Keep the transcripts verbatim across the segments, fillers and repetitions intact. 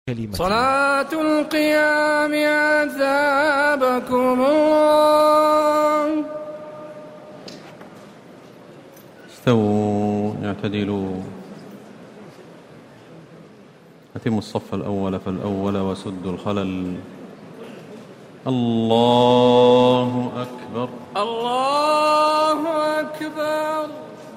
كلمة صلاة القيام أثابكم الله. استووا اعتدلوا، أتموا الصف الأول فالأول وسدوا الخلل. الله أكبر الله أكبر.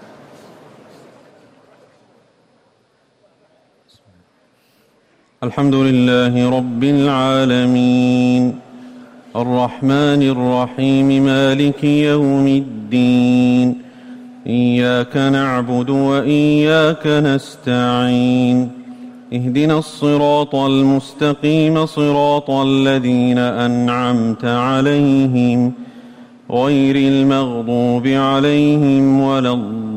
الحمد لله رب العالمين الرحمن الرحيم مالك يوم الدين، إياك نعبد وإياك نستعين، اهدنا الصراط المستقيم صراط الذين أنعمت عليهم غير المغضوب عليهم ولا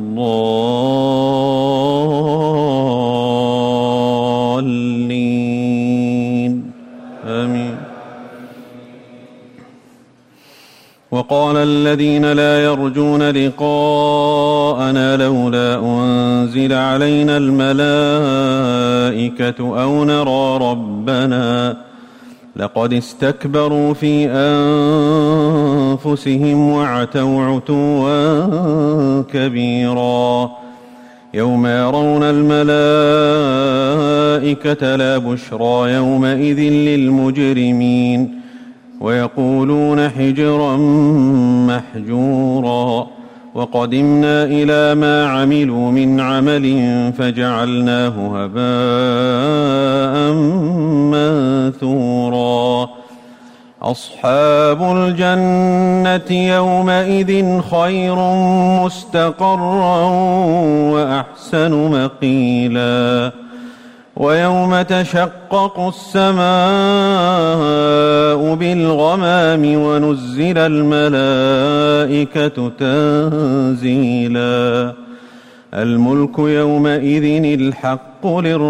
الضالين آمين. وقال الذين لا يرجون لقاءنا لولا أنزل علينا الملائكة أو نرى ربنا لقد استكبروا في أنفسهم وعتوا عتوا كبيرا. يوم يرون الملائكة لا بشرى يومئذ للمجرمين ويقولون حجرا محجورا. وقدمنا إلى ما عملوا من عمل فجعلناه هباء منثورا. أصحاب الجنة يومئذ خير مستقرا وأحسن مقيلا. ويوم تشقق السماء بالغمام ونزل الملائكة تنزيلا. الملك يومئذ الحق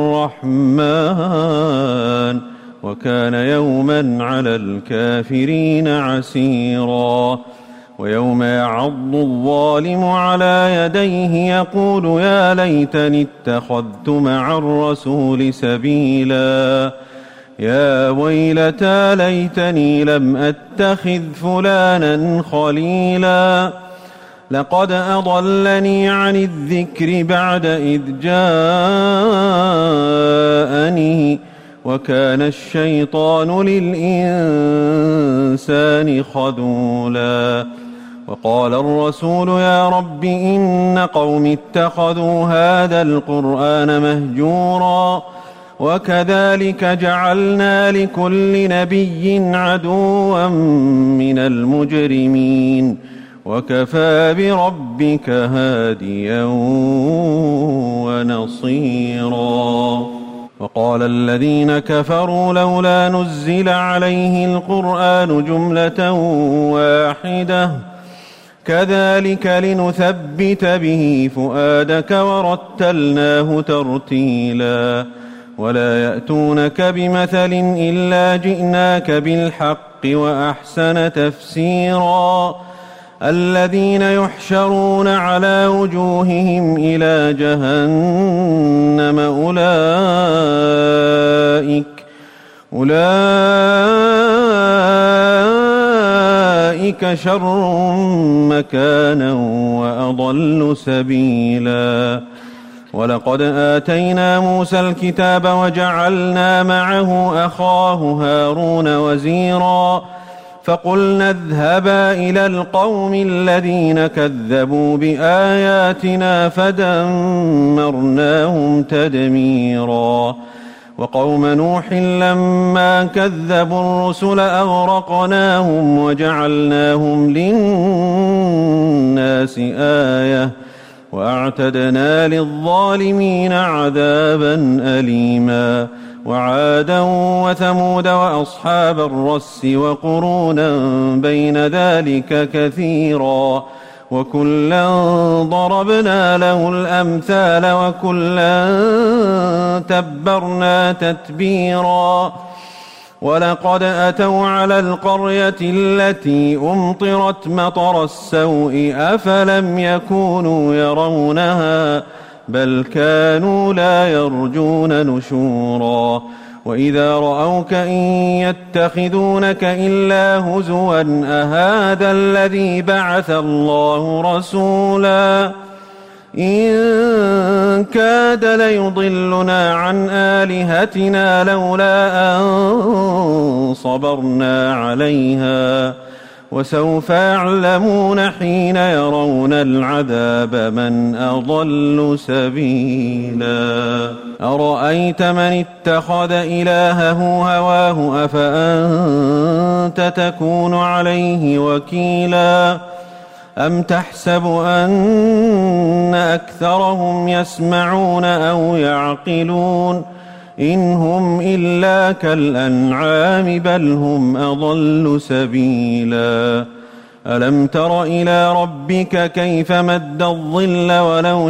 للرحمن وكان يوما على الكافرين عسيرا. ويوم يعض الظالم على يديه يقول يا ليتني اتخذت مع الرسول سبيلا. يا ويلتى ليتني لم أتخذ فلانا خليلا. لقد أضلني عن الذكر بعد إذ جاءني وكان الشيطان للإنسان خذولا. وقال الرسول يا رب إن قوم اتخذوا هذا القرآن مهجورا. وكذلك جعلنا لكل نبي عدوا من المجرمين وكفى بربك هاديا ونصيرا. وقال الذين كفروا لولا نزل عليه القرآن جملة واحدة كذلك لنثبت به فؤادك ورتلناه ترتيلا. ولا يأتونك بمثل إلا جئناك بالحق وأحسن تفسيرا. الذين يحشرون على وجوههم إلى جهنم أولئك أولئك شر مكانا وأضل سبيلا. ولقد آتينا موسى الكتاب وجعلنا معه أخاه هارون وزيرا. فقلنا اذهبا إلى القوم الذين كذبوا بآياتنا فدمرناهم تدميرا. وقوم نوح لما كذبوا الرسل أغرقناهم وجعلناهم للناس آية وأعتدنا للظالمين عذابا أليما. وعادا وثمود وأصحاب الرس وقرونا بين ذلك كثيرا. وكلا ضربنا له الأمثال وكلا تبرنا تتبيرا. ولقد أتوا على القرية التي أمطرت مطر السوء أفلم يكونوا يرونها بل كانوا لا يرجون نشورا. وإذا رأوك إن يتخذونك إلا هزوا أهذا الذي بعث الله رسولا إن كاد ليضلنا عن آلهتنا لولا أن صبرنا عليها وسوف يعلمون حين يرون العذاب من أضل سبيلا أرأيت من اتخذ إلهه هواه أفأنت تكون عليه وكيلا أم تحسب أن أكثرهم يسمعون أو يعقلون إن هم إلا كالأنعام بل هم أضل سبيلا ألم تر إلى ربك كيف مد الظل ولو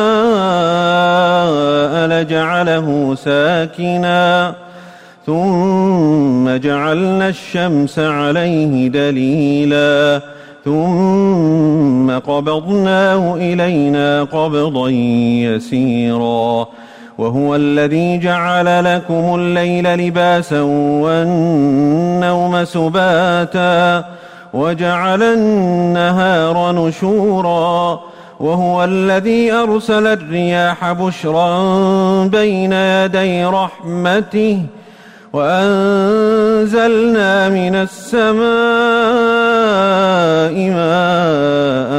شاء لجعله ساكنا ثم جعلنا الشمس عليه دليلا ثم قبضناه إلينا قبضا يسيرا وهو الذي جعل لكم الليل لباسا والنوم سباتا وجعل النهار نشورا وهو الذي أرسل الرياح بشرا بين يدي رحمته وأنزلنا من السماء ماء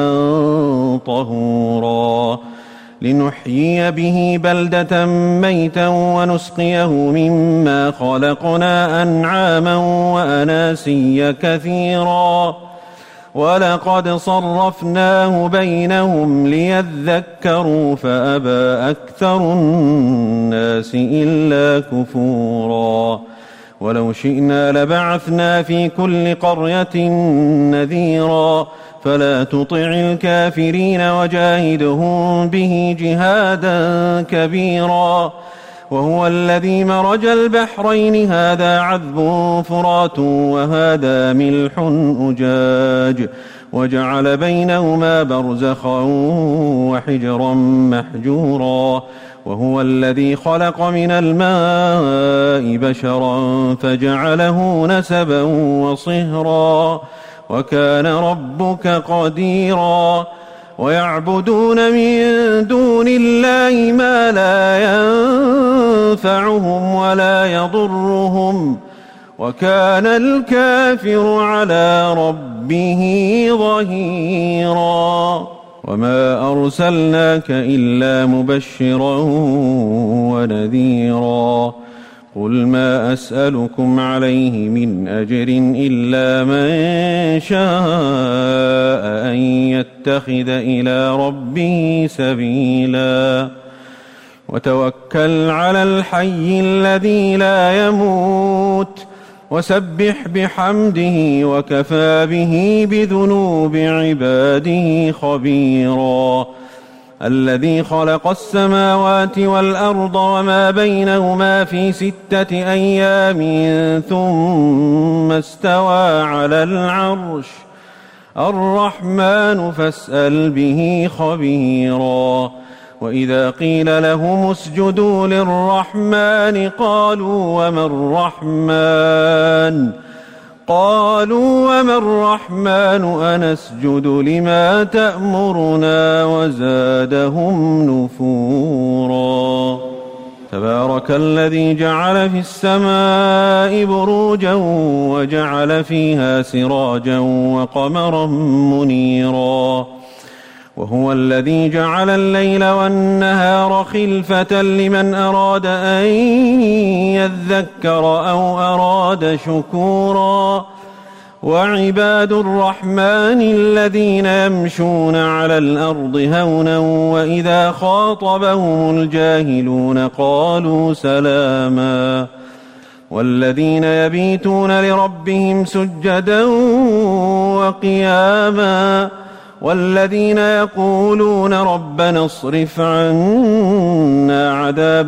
طهورا لنحيي به بلدة ميتا ونسقيه مما خلقنا أنعاما وأناسيا كثيرا ولقد صرفناه بينهم ليذكروا فأبى أكثر الناس إلا كفورا ولو شئنا لبعثنا في كل قرية نذيرا فلا تطع الكافرين وجاهدهم به جهادا كبيرا وهو الذي مرج البحرين هذا عذب فرات وهذا ملح أجاج وجعل بينهما برزخا وحجرا محجورا وهو الذي خلق من الماء بشرا فجعله نسبا وصهرا وكان ربك قديرا ويعبدون من دون الله ما لا ينفعهم ولا يضرهم وكان الكافر على ربه ظهيرا وما أرسلناك إلا مبشرا ونذيرا قل ما أسألكم عليه من أجر إلا من شاء أن يتخذ إلى ربه سبيلا وتوكل على الحي الذي لا يموت وسبح بحمده وكفى به بذنوب عباده خبيرا الذي خلق السماوات والأرض وما بينهما في ستة أيام ثم استوى على العرش الرحمن فاسأل به خبيرا وإذا قيل لهم اسجدوا للرحمن قالوا وما الرحمن قالوا وما الرحمن أنسجد لما تأمرنا وزادهم نفورا تبارك الذي جعل في السماء بروجا وجعل فيها سراجا وقمرا منيرا وهو الذي جعل الليل والنهار خلفة لمن أراد أن يذكر أو أراد شكورا وعباد الرحمن الذين يمشون على الأرض هونا وإذا خاطبهم الجاهلون قالوا سلاما والذين يبيتون لربهم سجدا وقياما والذين يقولون ربنا اصرف عنا عذاب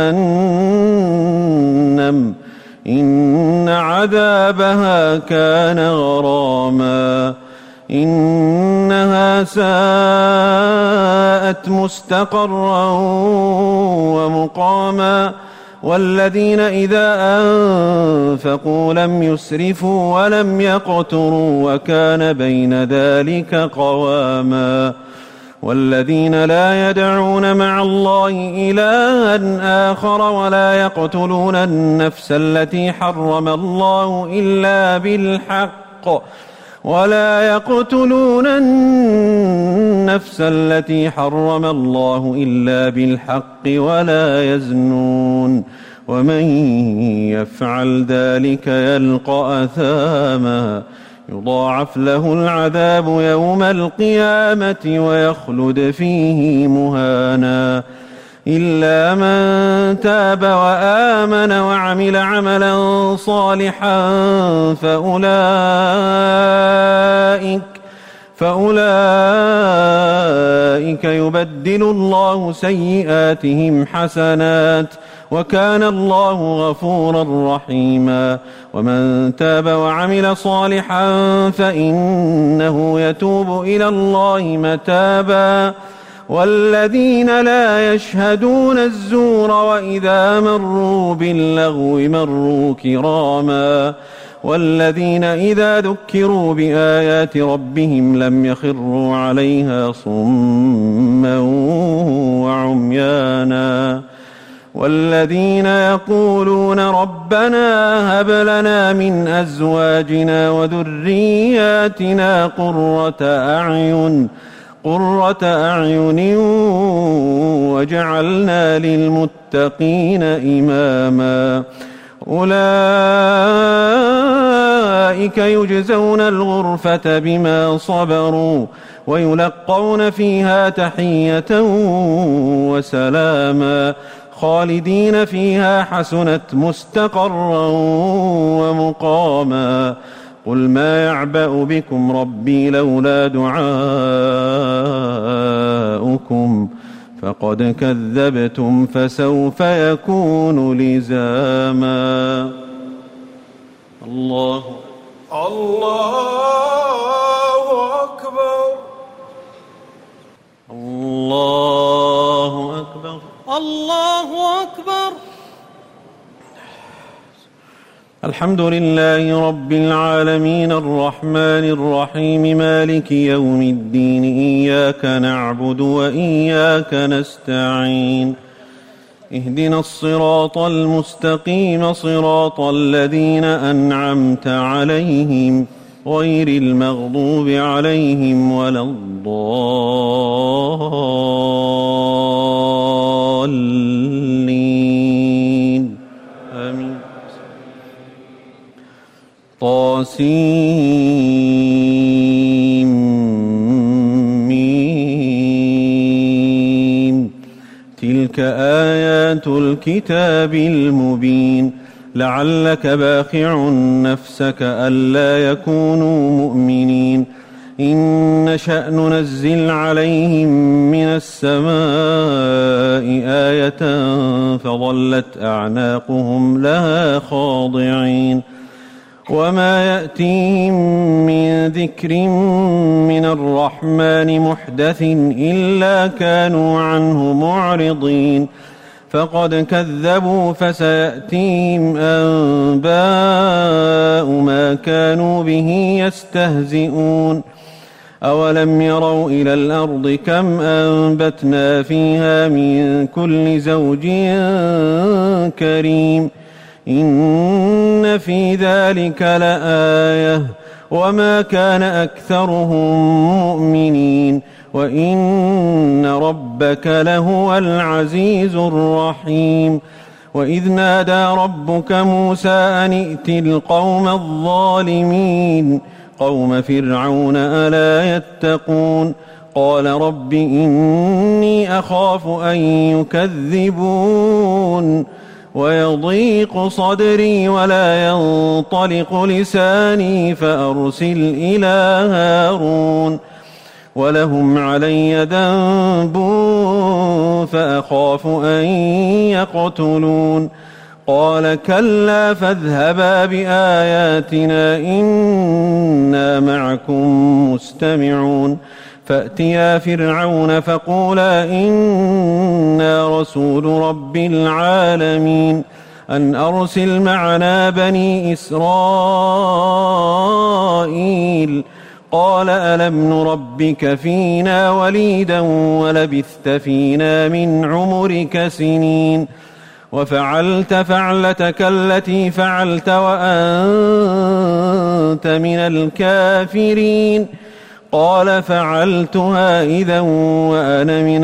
جهنم إن عذابها كان غراما إنها ساءت مستقرا ومقاما والذين إذا أنفقوا لم يسرفوا ولم يقتروا وكان بين ذلك قواما والذين لا يدعون مع الله إلها آخر ولا يقتلون النفس التي حرم الله إلا بالحق ولا يقتلون النفس التي حرم الله إلا بالحق ولا يزنون ومن يفعل ذلك يلقى أثاما يضاعف له العذاب يوم القيامة ويخلد فيه مهانا إلا من تاب وآمن وعمل عملا صالحا فأولئك فأولئك يبدل الله سيئاتهم حسنات وكان الله غفورا رحيما ومن تاب وعمل صالحا فإنه يتوب إلى الله متابا والذين لا يشهدون الزور وإذا مروا باللغو مروا كراما والذين إذا ذكروا بآيات ربهم لم يخروا عليها صما وعميانا والذين يقولون ربنا هب لنا من أزواجنا وذرياتنا قرة أعين قرة أعين وجعلنا للمتقين إماما أولئك يجزون الغرفة بما صبروا ويلقون فيها تحية وسلاما خالدين فيها حسنت مستقرا ومقاما قل ما يعبأ بكم ربي لولا دعاؤكم فقد كذبتم فسوف يكون لزاما. الله الله أكبر الله أكبر الله أكبر. الحمد لله رب العالمين الرحمن الرحيم مالك يوم الدين إياك نعبد وإياك نستعين اهدنا الصراط المستقيم صراط الذين أنعمت عليهم غير المغضوب عليهم ولا الضالين آمين. طاسيم تلك آيات الكتاب المبين لعلك باخع نفسك ألا يكونوا مؤمنين إن نشأ ننزل عليهم من السماء آية فظلت أعناقهم لها خاضعين وما يأتيهم من ذكر من الرحمن محدث إلا كانوا عنه معرضين فقد كذبوا فسيأتيهم أنباء ما كانوا به يستهزئون أولم يروا إلى الأرض كم أنبتنا فيها من كل زوج كريم إن في ذلك لآية وما كان أكثرهم مؤمنين وإن ربك لهو العزيز الرحيم وإذ نادى ربك موسى أن ائت القوم الظالمين قوم فرعون ألا يتقون قال رب إني أخاف أن يكذبون ويضيق صدري ولا ينطلق لساني فأرسل إلى هارون ولهم علي ذنب فأخاف أن يقتلون قال كلا فاذهبا بآياتنا إنا معكم مستمعون فأتيا فرعون فقولا إنا رسول رب العالمين أن أرسل معنا بني إسرائيل قال ألم نربك فينا وليدا ولبثت فينا من عمرك سنين وفعلت فعلتك التي فعلت وأنت من الكافرين قال فعلتها إذا وأنا من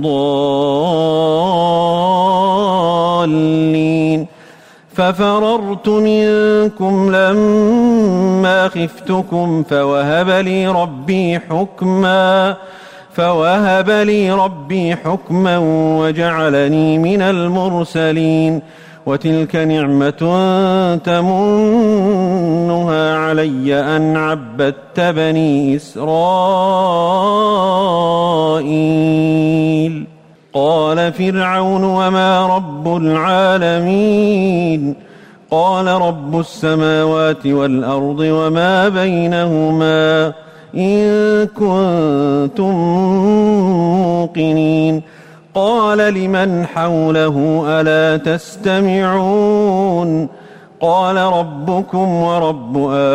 الضالين ففررت منكم لما خفتكم فوهب لي ربي حكما فوهب لي ربي حكما وجعلني من المرسلين وتلك نعمة تمنها علي أن عبدت بني إسرائيل قال فرعون وما رب العالمين قال رب السماوات والأرض وما بينهما إن كنتم موقنين قال لمن حوله ألا تستمعون قال ربكم ورب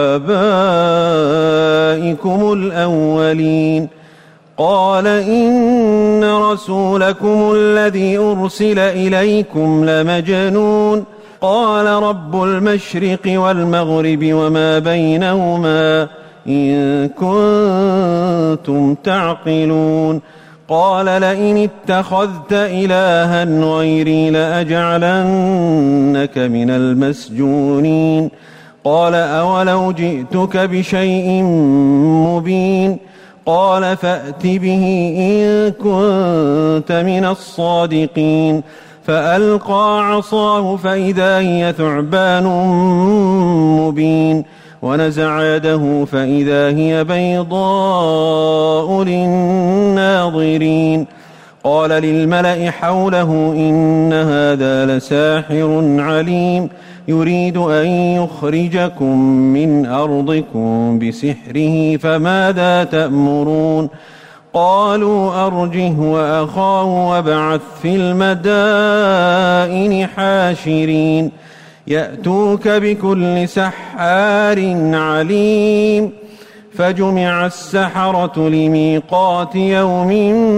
آبائكم الأولين قال إن رسولكم الذي أرسل إليكم لمجنون قال رب المشرق والمغرب وما بينهما إن كنتم تعقلون قال لئن اتخذت إلها غيري لأجعلنك من المسجونين قال أولو جئتك بشيء مبين قال فأت به إن كنت من الصادقين فألقى عصاه فإذا هي ثعبان مبين ونزع يده فإذا هي بيضاء للناظرين قال للملأ حوله إن هذا لساحر عليم يريد أن يخرجكم من أرضكم بسحره فماذا تأمرون قالوا أرجه وأخاه وابعث في المدائن حاشرين يأتوك بكل سحار عليم فجمع السحرة لميقات يوم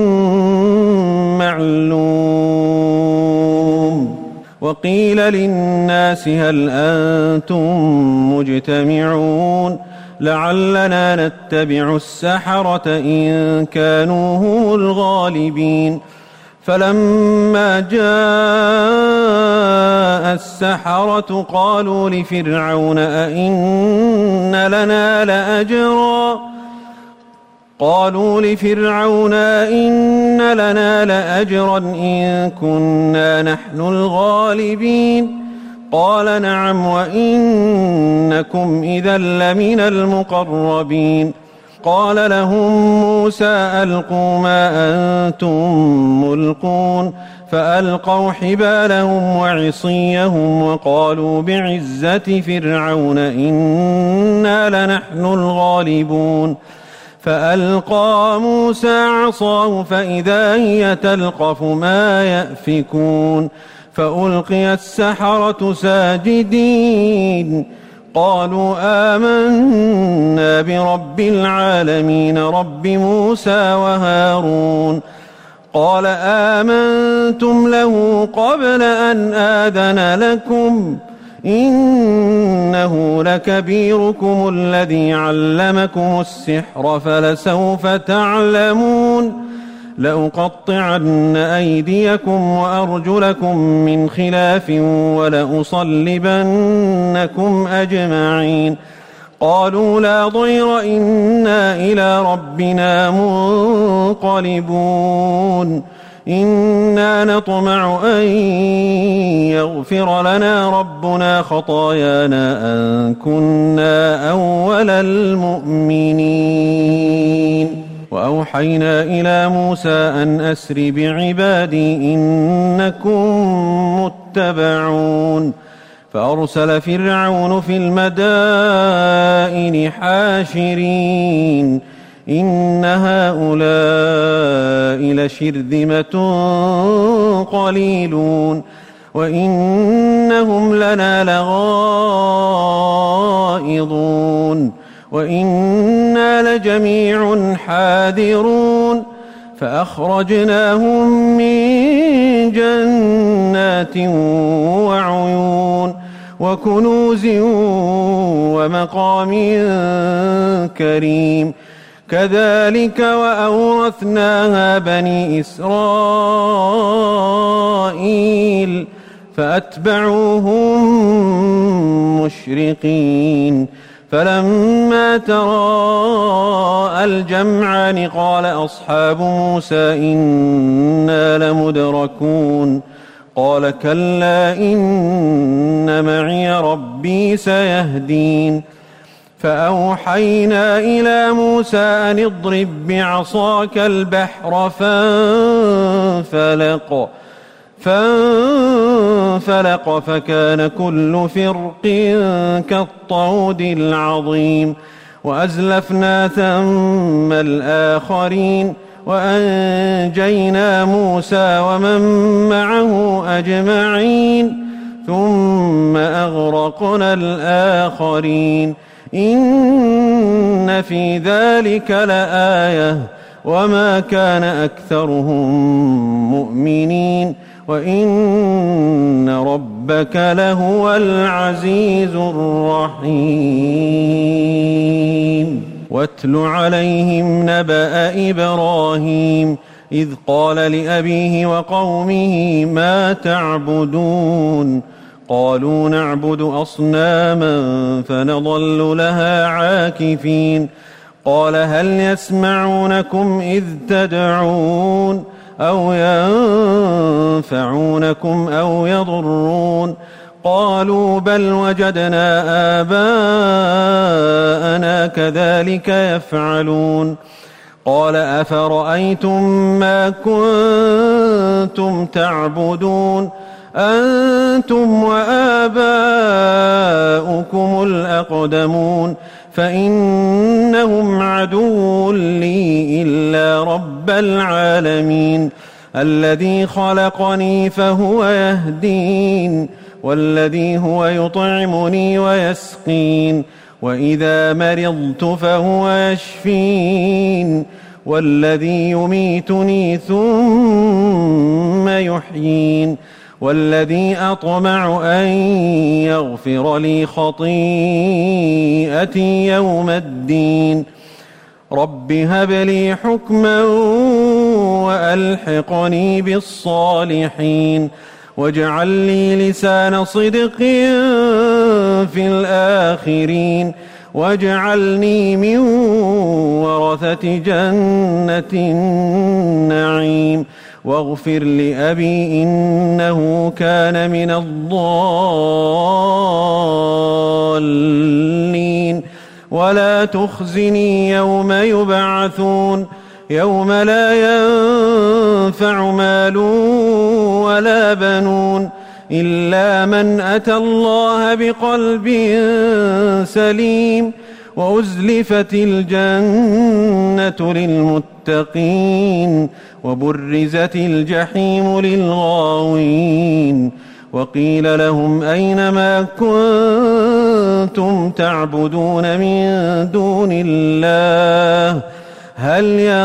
معلوم وقيل للناس هل أنتم مجتمعون لعلنا نتبع السحرة إن كانوا هم الغالبين فلما جاء السحرة قالوا لفرعون أئن لنا لأجرا قالوا لفرعون أئن لنا لأجرا إن كنا نحن الغالبين قال نعم وإنكم إذا لمن المقربين قال لهم موسى ألقوا ما أنتم ملقون فألقوا حبالهم وعصيهم وقالوا بعزة فرعون إنا لنحن الغالبون فألقى موسى عصاه فإذا هي تلقف ما يأفكون فألقي السحرة ساجدين قالوا آمنا برب العالمين رب موسى وهارون قال آمنتم له قبل أن آذن لكم إنه لكبيركم الذي علمكم السحر فلسوف تعلمون لأقطعن أيديكم وأرجلكم من خلاف ولأصلبنكم أجمعين قالوا لا ضير إنا إلى ربنا منقلبون إنا نطمع أن يغفر لنا ربنا خطايانا أن كنا أول المؤمنين وأوحينا إلى موسى أن أسر بعبادي إنكم متبعون فأرسل فرعون في المدائن حاشرين إن هؤلاء لشرذمة قليلون وإنهم لنا لغائظون وإنا لجميع حاذرون فأخرجناهم من جنات وعيون وكنوز ومقام كريم كذلك وأورثناها بني إسرائيل فأتبعوهم مشرقين فلما تراءى الجمعان قال أصحاب موسى إنا لمدركون قال كلا إن معي ربي سيهدين فأوحينا إلى موسى أن اضرب بعصاك البحر فانفلق فانفلق فكان كل فرق كالطود العظيم وأزلفنا ثم الآخرين وأنجينا موسى ومن معه أجمعين ثم أغرقنا الآخرين إن في ذلك لآية وما كان أكثرهم مؤمنين وإن ربك لهو العزيز الرحيم واتل عليهم نبأ إبراهيم إذ قال لأبيه وقومه ما تعبدون قالوا نعبد أصناما فنظل لها عاكفين قال هل يسمعونكم إذ تدعون أو ينفعونكم أو يضرون قالوا بل وجدنا آباءنا كذلك يفعلون قال أفرأيتم ما كنتم تعبدون أنتم وآباؤكم الأقدمون فإنهم عدو لي إلا رب العالمين الذي خلقني فهو يهدين والذي هو يطعمني ويسقين وإذا مرضت فهو يشفين والذي يميتني ثم يحيين والذي أطمع أن يغفر لي خطيئتي يوم الدين رب هب لي حكما وألحقني بالصالحين واجعل لي لسان صدق في الآخرين واجعلني من ورثة جنة النعيم واغفر لأبي إنه كان من الضالين ولا تخزني يوم يبعثون يوم لا ينفع مال ولا بنون إلا من أتى الله بقلب سليم وأزلفت الجنة للمتقين وبرزت الجحيم للغاوين وقيل لهم أين ما كنتم تعبدون من دون الله هل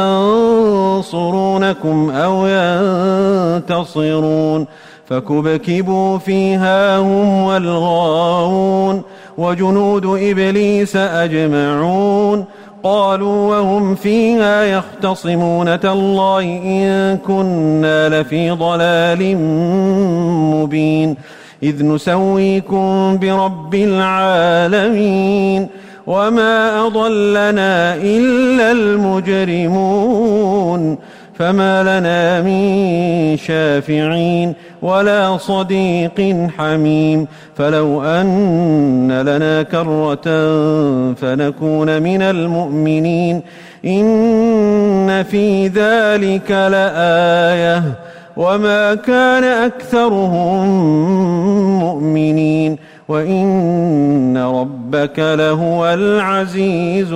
ينصرونكم أو ينتصرون فكبكبوا فيها هم والغاوون وجنود إبليس أجمعون قالوا وهم فيها يختصمون تالله إن كنا لفي ضلال مبين إذ نسويكم برب العالمين وما أضلنا إلا المجرمون فما لنا من شافعين ولا صديق حميم فلو أن لنا كرة فنكون من المؤمنين إن في ذلك لآية وما كان أكثرهم مؤمنين وإن ربك لهو العزيز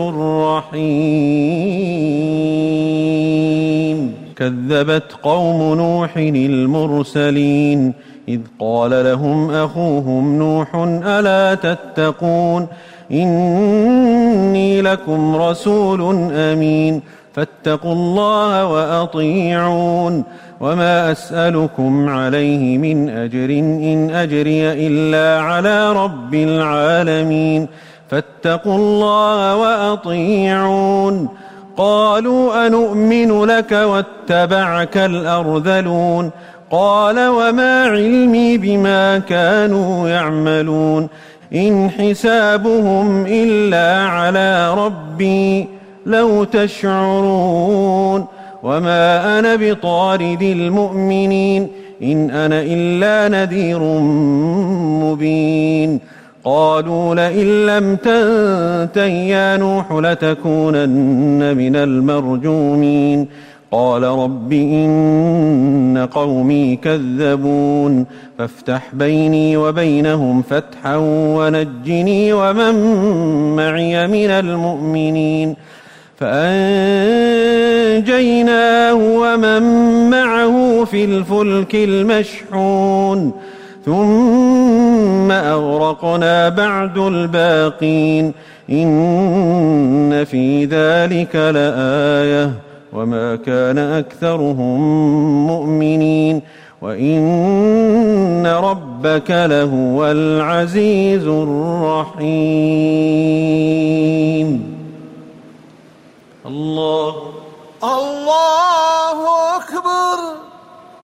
الرحيم. كذبت قوم نوح المرسلين إذ قال لهم أخوهم نوح ألا تتقون إني لكم رسول أمين فاتقوا الله وأطيعون وما أسألكم عليه من أجر إن أجري إلا على رب العالمين فاتقوا الله وأطيعون. قالوا أنؤمن لك واتبعك الأرذلون قال وما علمي بما كانوا يعملون إن حسابهم إلا على ربي لو تشعرون وما أنا بطارد المؤمنين إن أنا إلا نذير مبين. قالوا لئن لم تنته يا نوح لتكونن من المرجومين قال رب إن قومي كذبون فافتح بيني وبينهم فتحا ونجني ومن معي من المؤمنين فأنجيناه ومن معه في الفلك المشحون ثم أغرقنا بعد الباقين إن في ذلك لآية وما كان أكثرهم مؤمنين وإن ربك لهو العزيز الرحيم. الله الله